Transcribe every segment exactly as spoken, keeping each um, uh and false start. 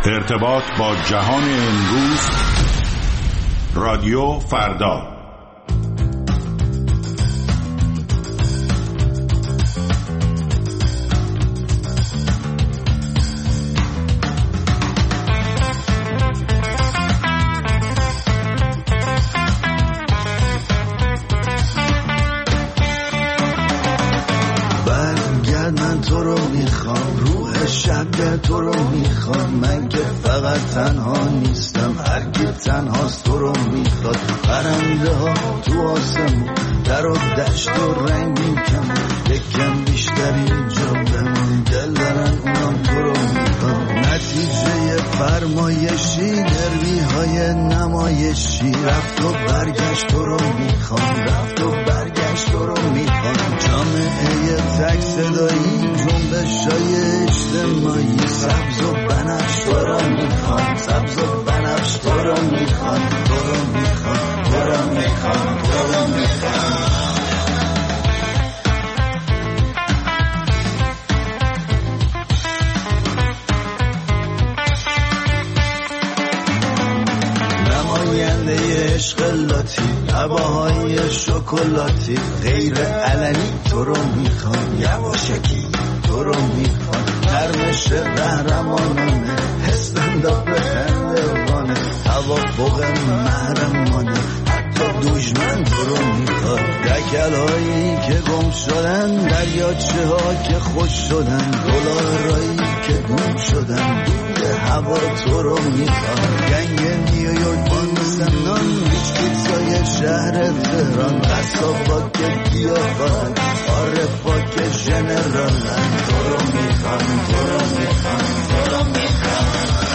ارتباط با جهان امروز، رادیو فردا. من تو رو میخوام، روح شب تو رو میخوام، من که فقط تنها نیستم، هر کی تنهاست تو رو میخواد. پرنده ها تو آسمون، در و دشت و رنگین کمون، یکم بیشتر اینجا بمون، دل دارن اونم تو رو میخوام. نتیجه فرمایشی، دروی های نمایشی، رفت و برگشت تو رو میخوام، رفت و برگشت تو رو میخوام. جامعه تک صدایی، جنبشای اجتماعی، سبز و بنفش تو رو میخوام، سبز و بنفش تو رو میخوام، تو رو میخوام، تو رو میخوام، تو رو میخوام. نماینده عشق لاتی، هواهای شکلاتی، غیر علنی تو رو میخوام، یواشکی تو رو میخوام. نرمش قهرمانانه، هستند به خندوانه، توافق محرمانه، حتی دشمن تو رو میخواد. دکل هایی که گم شدن، دریاچه ها که خوش شدن، دلارایی که گم شدن، دود هوا تو رو میخواد. گنگ نیویورک بانسنان، ریچ پیتزای شهر تهران، قصابا که گیاهان، عارفا که ژنرالن، تو رو میخوام، تو رو میخوام، تو رو میخوام.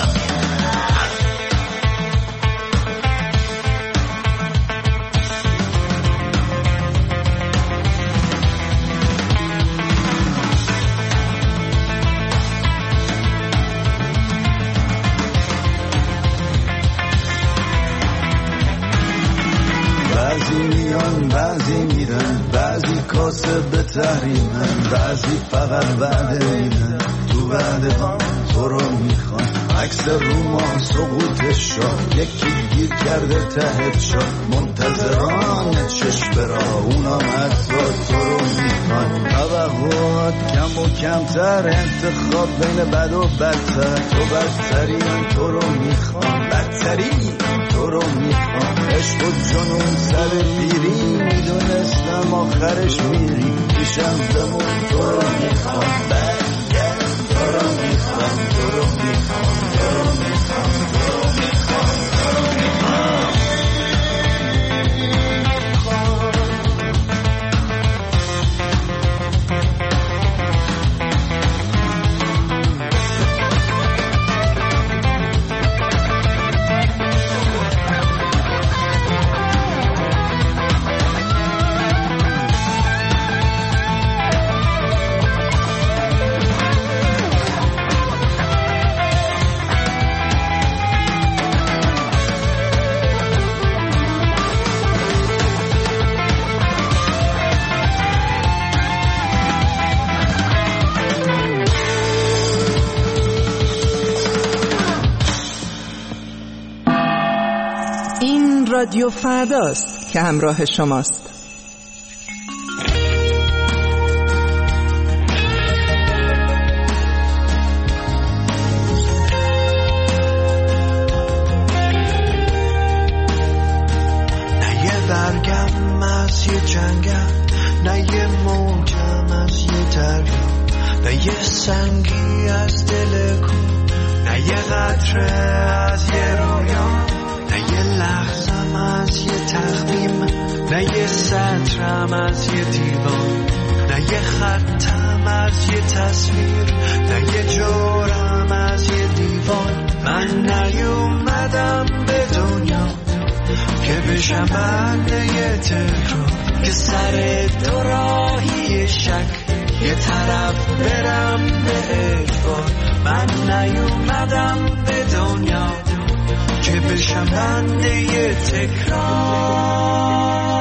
بعضی میان بعضی میرن، بعضی کاسب تحریمن، بعضی فقط وعده میدن، تو وعده ها تو رو میخوان. عکس روما سقوط شاه، یکی گیر کرده ته شاه، منتظران چشم را اونام حتی تو رو میخوان. توقعات کم و کمتر، انتخاب بین بد و بدتر، تو بدترین تو رو میخوان، بدترین تو رو میخوام. عشق و جنون سر پیری، میدونستم آخرش میری، پیشم بمون تو رو میخوام، برگرد تو رو میخوام، تو رو میخوام، تو رو میخوام، تو رو میخوام، تو رو میخوام. رادیو فرداست که همراه شماست. نه یه برگم از یه جنگم، نه یه موجم از یه دریا، نه یه سنگی از دل کو، نه یه قطره از یه رویا، نه یه لحظم از یه تخمیم، نه یه سطرم از یه دیوان، نه یه خطم از یه تصویر، نه یه جورم از یه دیوان. من نیومدم به دنیا که بشم بنده یه تکرار، که سر دو راهی شک یه طرف برم به اجبار. من نیومدم به دنیا که بشم بنده یه تکرار.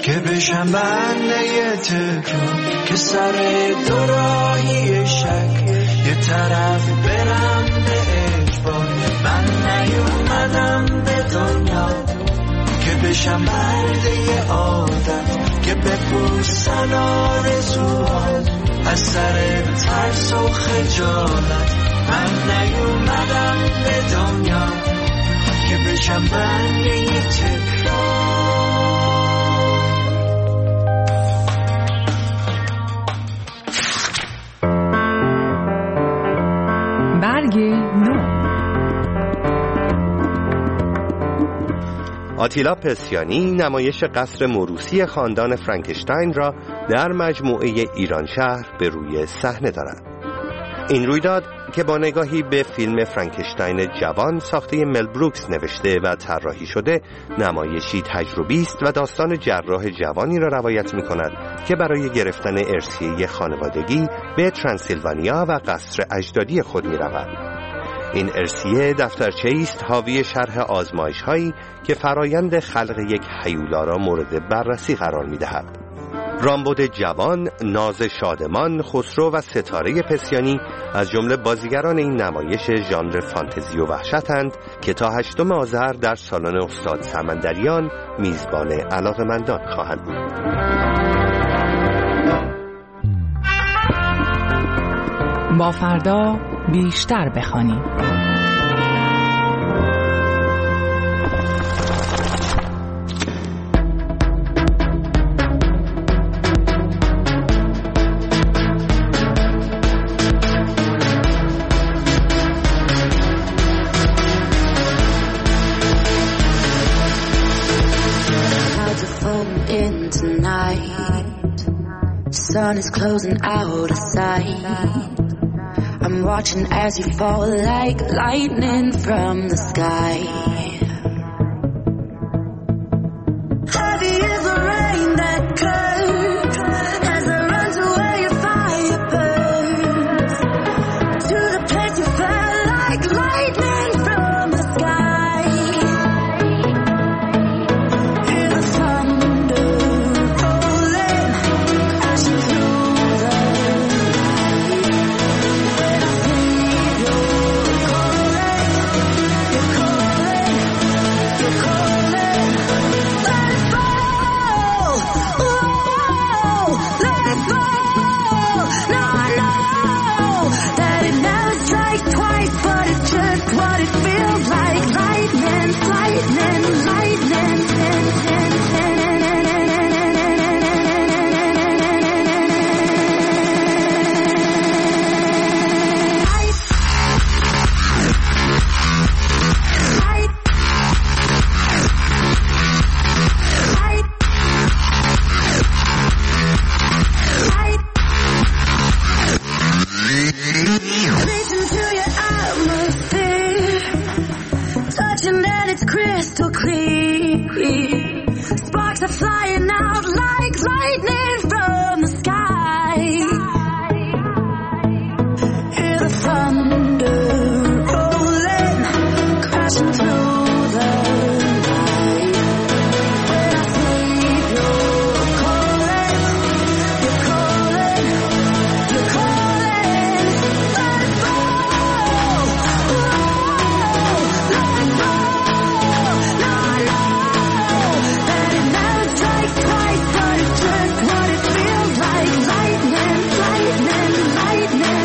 که بشم بنده تکرار، که سر دوراهی شک یه طرف برم به اجبار. من نیومدم به دنیا که بشم برده عادت، که بپوسن آرزوها از سر ترس و خجالت. من نیومدم به دنیا که بشم بنده تکرار. برگ نو. آتیلا پسیانی نمایش قصر موروثی خاندان فرانکشتاین را در مجموعه ایران شهر به روی صحنه دارد. این رویداد که با نگاهی به فیلم فرانکشتاین جوان ساخته مل بروکس نوشته و طراحی شده، نمایشی تجربی است و داستان جراح جوانی را روایت می‌کند که برای گرفتن ارثیه خانوادگی به ترانسیلوانیا و قصر اجدادی خود می‌رود. این ارثیه دفترچه‌ای است حاوی شرح آزمایش‌هایی که فرایند خلق یک هیولا را مورد بررسی قرار می‌دهد. رامبد جوان، ناز شادمان، خسرو و ستاره پسیانی از جمله بازیگران این نمایش ژانر فانتزی و وحشتند که تا هشتم آذر در سالن استاد سمندریان میزبان علاقه‌مندان خواهند بود. با فردا بیشتر بخوانیم. Sun is closing out of sight. I'm watching as you fall like lightning from the sky. Heavy is the rain that curves as I run to where your fire burns, to the place you fell like lightning from the sky. Hear the thunder rolling, crashing through the night. When I see you're calling, you're calling, you're calling. Let it fall, oh, let it fall. No, I know that it never strikes twice, but it's just what it feels like. Lightning, lightning, lightning. Reaching to your atmosphere, touching and it's crystal clear. Sparks are flying out like lightning from the sky. Hear the thunder rolling, crashing through the night. When I sleep, you're calling, you're calling, you're calling. Let it fall, oh, let it fall. No, I know that it never strikes twice, but it's just what it feels like. Lightning, lightning, lightning.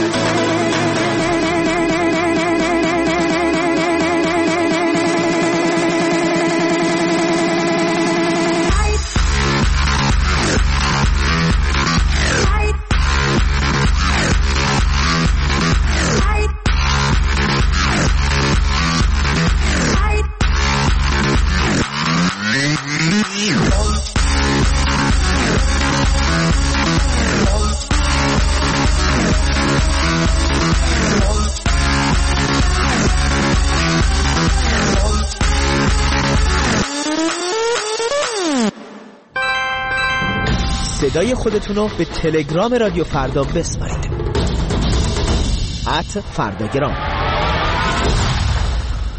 صدای خودتون رو به تلگرام رادیو فردا بسپارید. ات فرداگرام.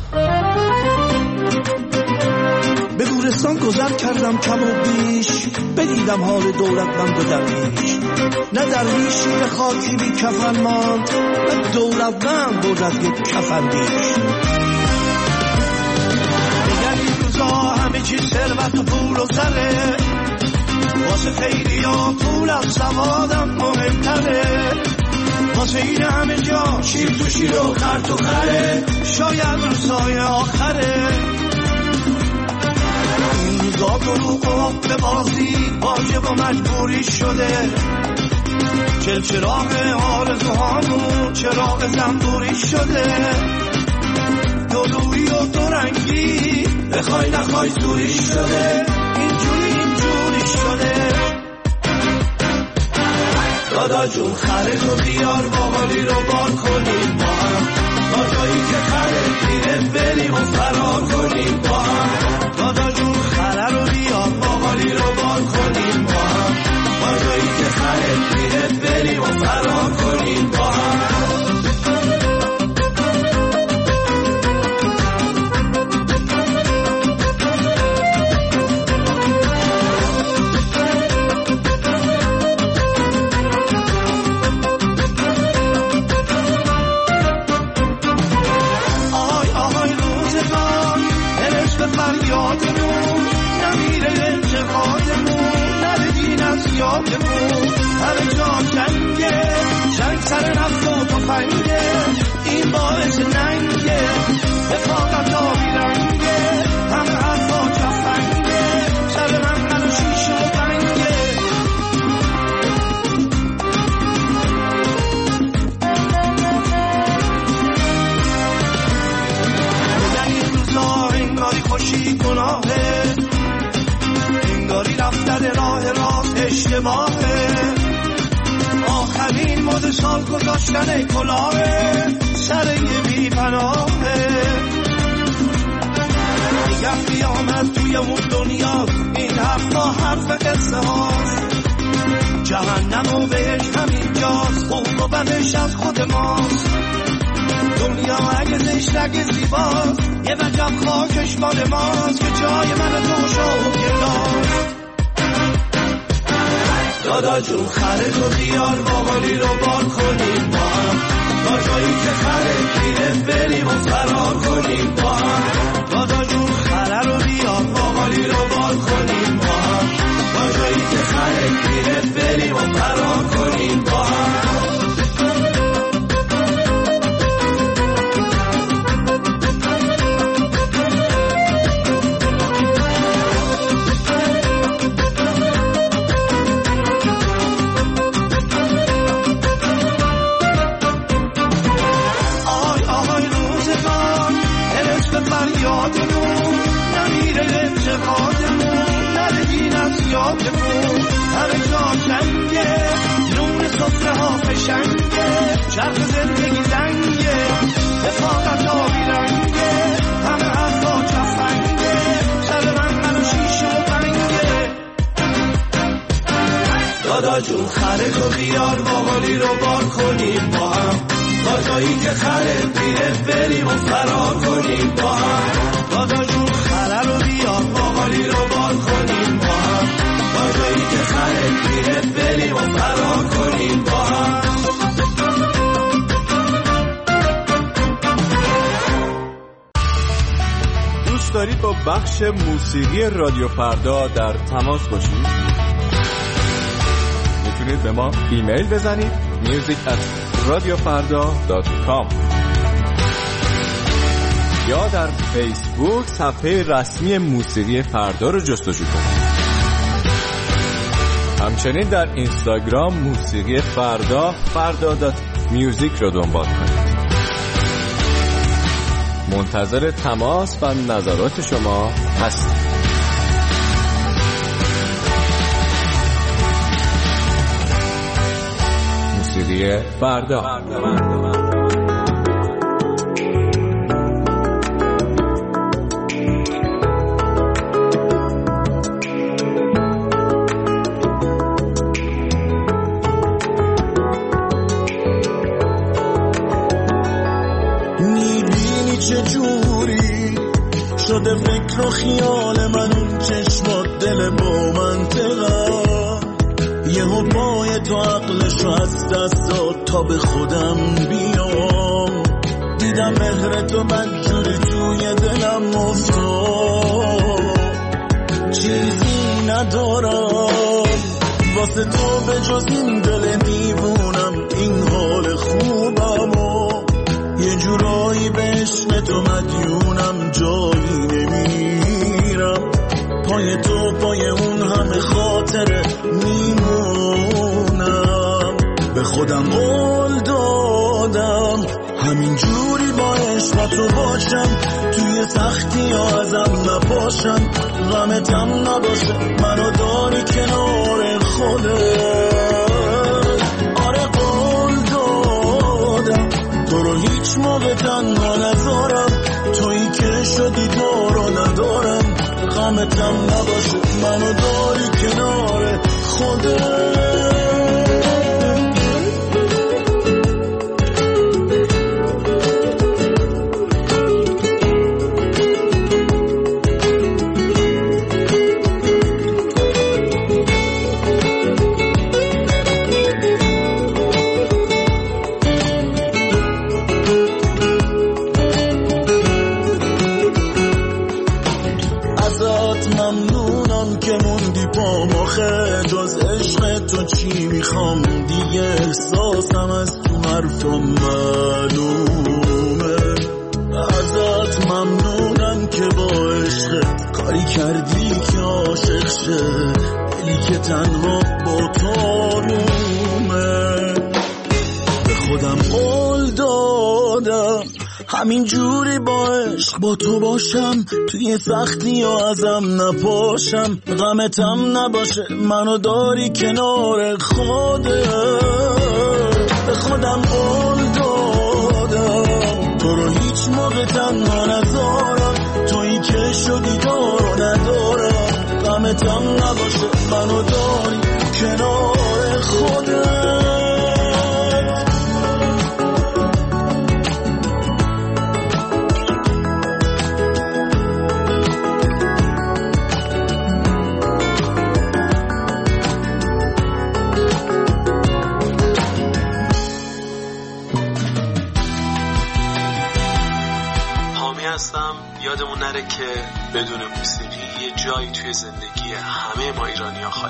به گورستان گذر کردم کم و بیش، دیدم حال دولتمند و درویش، نه درویشی به خاکی بی کفن ماند، نه دولتمند بود از یک کفن بیش. میگن این روزا همه چیز ثروت و پول و زره، واسه خیلی ها پول از سوادم مهمتره، واسه این همه جا شیر تو شیر و خر تو خره، شاید روزای آخره. این روزا دروغ و حق بازی واجب و مجبوری شده، چل چراغ آرزوهامون چراغ زنبوری شده، دلویی و دورنگی بخوای نخوای زوری شده، اینجوری اینجوری شده. دادا جون خره تو بیار باقالی رو بار کنیم با هم، تا جایی که خره پیره بریم و فرار کنیم با هم. دادا جون خره رو بیار باقالی رو بار کنیم با هم، تا جایی که خره پیره بریم و فرار کنیم با هم. همه جا جنگه، جنگ سر نفت و تفنگه، این باعث ننگه، رفاقت آبی رنگه، همه حرفا جفنگه، سر من من و شیش و بنگه. میگن این روزا انگاری خوشی گناهه، انگاری رفتن راه راست اشتباهه، آخرین مد سال گذاشتن کلاهه، سر یه بی پناهه. میگم قیامت توی اون دنیا، این حرفا حرف قصه هاست، جهنم و بهش همین جاست، خوب و بدش از خود ماست. دنیا اگه زشت اگه زیباست، یه وجب خاکش مال ماست، که جای من و تو شو گرداست. دادا جون خره تو بیار باقالی رو بار کنیم با هم، تا جایی که خره پیره بریم و فرار کنیم با هم. دادا جون خره رو بیار باقالی رو بار کنیم با هم، تا جایی که خره پیره بریم و فرار کنیم با هم. همه جا جنگه، نون صفحه ها فشنگه، چرخ زندگی زنگه، رفاقت آبی رنگه، همه حرفا جفنگه، سر من من و شیش و بنگه. دادا جون خره تو بیار باقالی رو بار کنیم با هم، تا جایی که خره پیره بریم و فرار کنیم با هم. دادا جون خره رو بیار باقالی رو بار کنیم با هم، تا جایی که خره پیره بریم و فرار کنیم با هم. دوست دارید با بخش موسیقی رادیو فردا در تماس باشید؟ میتونید به ما ایمیل بزنید music at radiofarda dot com یا در فیسبوک صفحه رسمی موسیقی فردا رو جستجو کنید. همچنین در اینستاگرام موسیقی فردا فردا دات میوزیک رو دنبال کنید. منتظر تماس و نظرات شما هستیم. موسیقی فردا, فردا. شده فکر و خیال من اون چشمات دل با منطقه دستاشو از دستات تا به خودم بیام. دیدم مهر تو بدجوری توی دلم افتاد، چیزی ندارم واسه تو به جز این دل دیوونم، این حال خوبم و یه جورایی به عشق تو مدیونم، جایی نمیرم پای تو، پای اون همه خاطره میمونم. به خودم قول دادم همین جوری با عشق تو باشم، توی سختی ها ازم نپاشم، غمتم نباشه منو داری کنار خودت. آره قول دادم تو رو هیچ موقع تنها نذارم، تویی که شدی تو رو ندارم، غمتم نباشه منو داری کنار خودت. جز عشق تو چی میخوام دیگه، احساسم از تو حرفم معلومه. ازت ممنونم که با عشقت کاری کردی که عاشق شه، دلی که تنها با تو آرومه. به خودم قول دادم همین جوری با عشق با تو باشم، توی سختی ها ازم نپاشم، غمتم نباشه منو داری کنار خودت. به خودم قول دادم تو رو هیچ موقع تنها نذارم، تویی که شدی تو رو ندارم، غمتم نباشه منو داری کنار خودت. یادمون نره که بدون موسیقی یه جایی توی زندگی همه ما ایرانی‌ها خالی.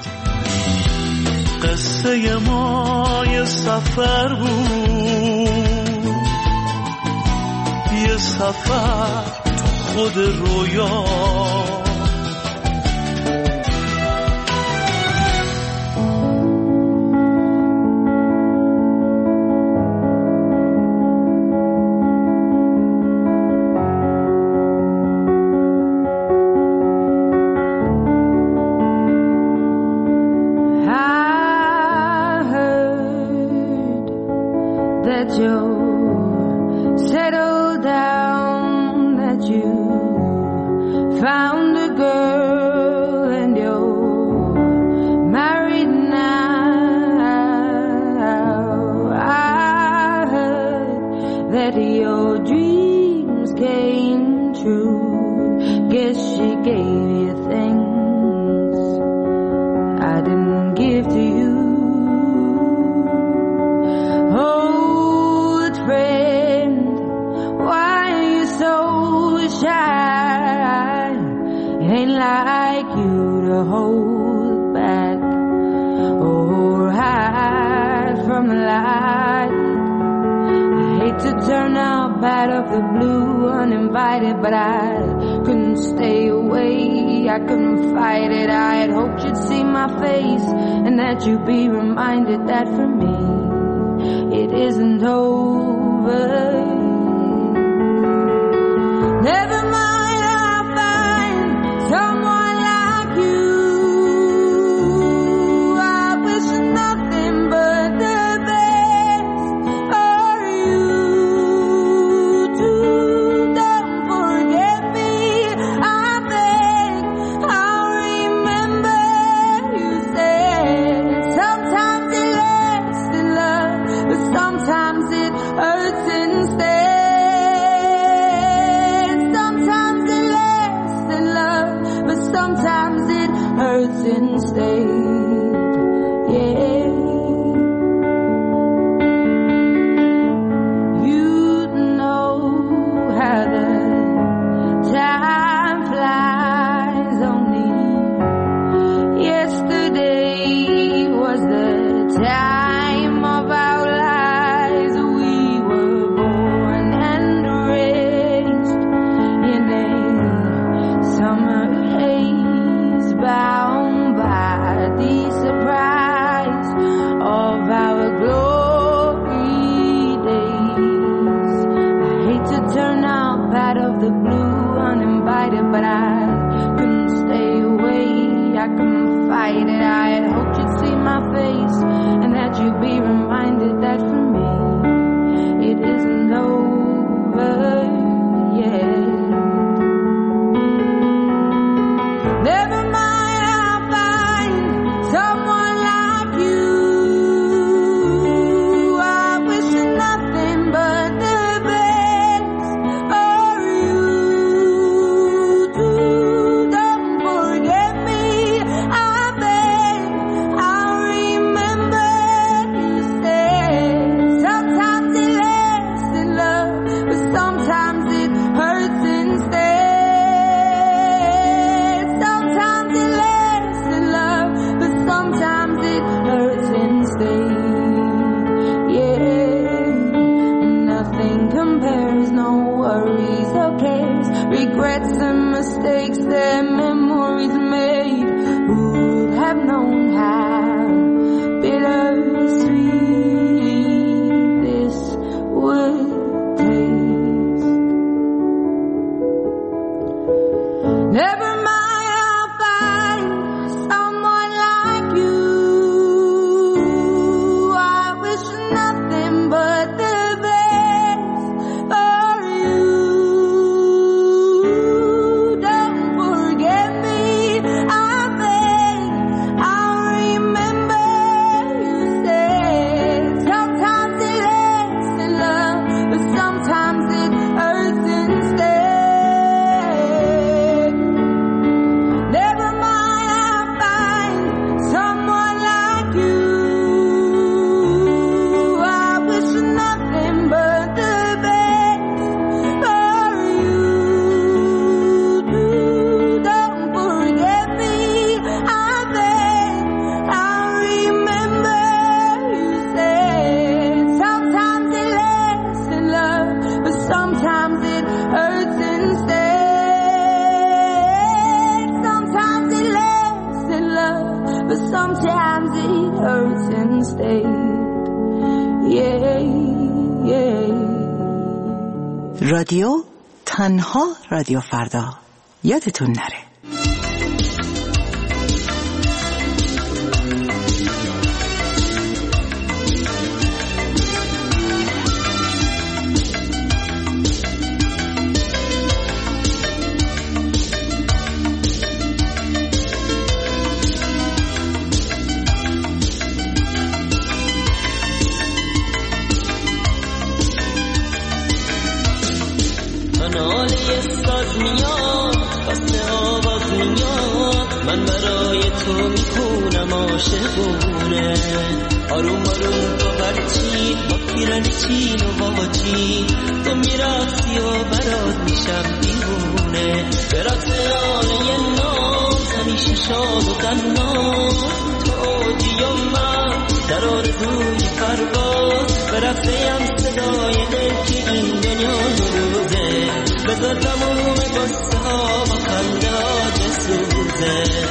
قصه ما یه سفر بود، یه سفر تو خود رویا، but I couldn't stay away, I couldn't fight it. I had hoped you'd see my face and that you'd be reminded that for me it isn't over. Never mind, I'll find someone like you. I wish nothing but the best for you too. Sometimes it hurts instead. Sometimes time of our lives we were born and raised in a summer haze, bound by the surprise of our glory days. I hate to turn up out of the blue uninvited, but I couldn't stay away. I couldn't fight it. I had hoped you'd see my face and that you'd be reminded that for me it isn't over yet. Never mind, I'll find someone like you. I wish you nothing but the best for you too. Don't forget me, I beg. I'll remember you said sometimes it lasts in love, but sometimes it hurts instead. Sometimes it lasts in love, but sometimes it hurts instead. Yeah, nothing compares, no worries or cares, regrets and mistakes that memories made. Who would have known how bittersweet this would taste? Never mind, I'll find someone like you. I wish nothing but the best for you. Don't forget me, I beg. I'll remember you said sometimes it lasts in love, but sometimes it hurts instead. Never mind, I'll find someone like you. I wish nothing but the best for you too. Don't forget me, I beg. I'll remember you said sometimes it lasts in love, but sometimes it hurts instead. Sometimes it lasts in love, but sometimes it hurts instead. Yeah, yeah. رادیو تنها رادیو فردا، یادتون نره. ناله ساز میاد، قصد آواز میاد، من برای تو میخونم عاشقونه. آروم آروم تو برچین با پیرن چین و بابا چین، تو میراسی و برات میشم دیوونه. برات ناله ناز همیشه شاد و تناز، تو اوجی و من در آرزوی پرواز. برفتیم صدای دل که این دنیا نروزه، بذار تموم قصه ها با خنده ها بسوزه.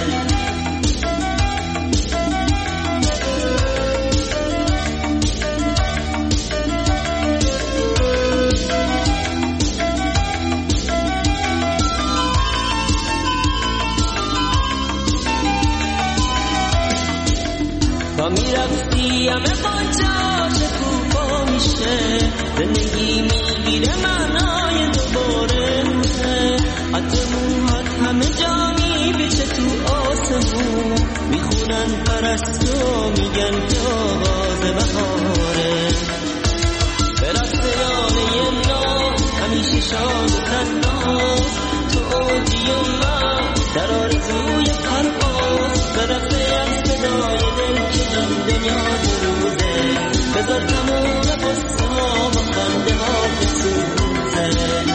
تا میرفتی همه باجا شکوفا میشه، زندگی میگیره معنای دوباره روزه. حتی موهات همه جا میبیشه تو آسمون، میخونن پرستو میگن که آغاز بهاره. برسته یانه نام همیشه شاد و تناز، تو اوجی و من در آرزوی پرواز. برسته هم صدای دل که این دنیا دروزه، بذار تموم قصه ها با خنده ها بسوزه.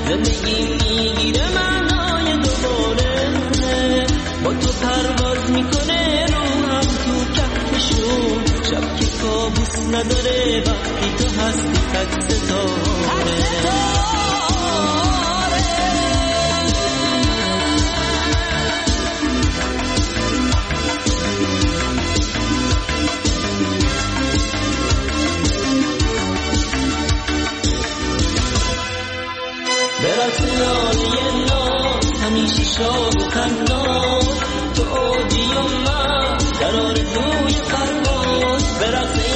زندگی میگیره معنای دوباره، با تو پرواز میکنه روحم تو کهکشون، شب که کابوس نداره وقتی تو هستی تک ستاره. همیشه شاد و تنها تو آبی و من در آرزوی پرواز برقص